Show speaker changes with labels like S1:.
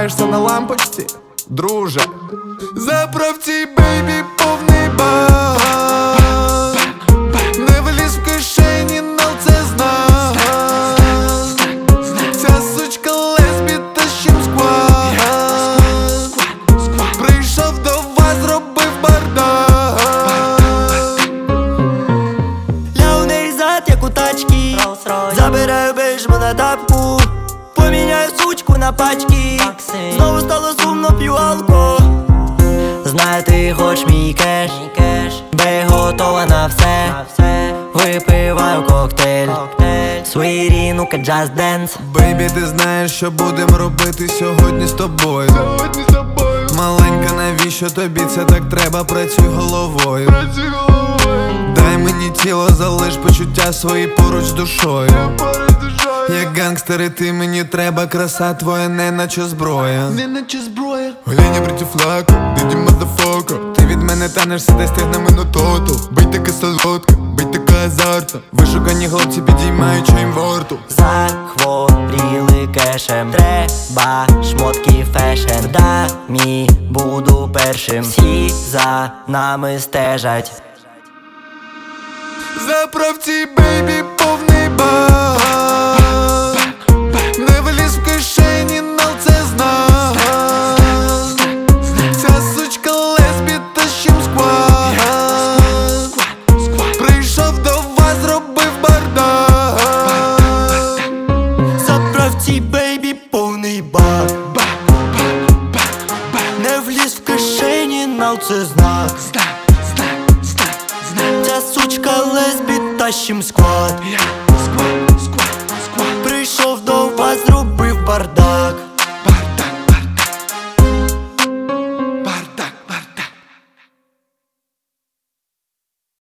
S1: катаєшся на лампочці, друже. Заправці, бейбі, повний бак. Не вліз в кишені, нал це знак. Ця сучка лесбі, тащим склад. Прийшов до вас, зробив бардак.
S2: Я у неї зад, як у тачки. Забираю бежму на тапку. Поміняю сучку на пачки. Знову стало сумно, п'ю алко. Знаю, ти хоч мій кеш, бей готова на все. Випиваю коктейль. Суєрі, ну-ка, just dance.
S1: Бейбі, ти знаєш, що будем робити сьогодні з тобою. Маленька, навіщо тобі це так треба? Працюй головою. Дай мені тіло, залиш почуття свої поруч з душою. Як гангстери, ти мені треба, краса твоя, не наче зброя. Глянь, бриті флаку, диді мадафоко. Ти від мене танеш, сидай стигнами на тоту. Бий така солодка, бий така азартна. Вишукані хлопці підіймають їм ворту.
S2: Захворіли кешем. Треба шмотки фешен. В дамі буду першим. Всі за нами стежать.
S1: Заправці, бейбі, повний бак. Не вліз в кишені, нал це знак. Ця сучка лесбі, тащим склад. Прийшов до вас, зробив бардак.
S2: Заправці, бейбі, повний бак. Не вліз в кишені, нал це знак. Ця сучка лесбі, тащим склад. Прийшов до вас, зробив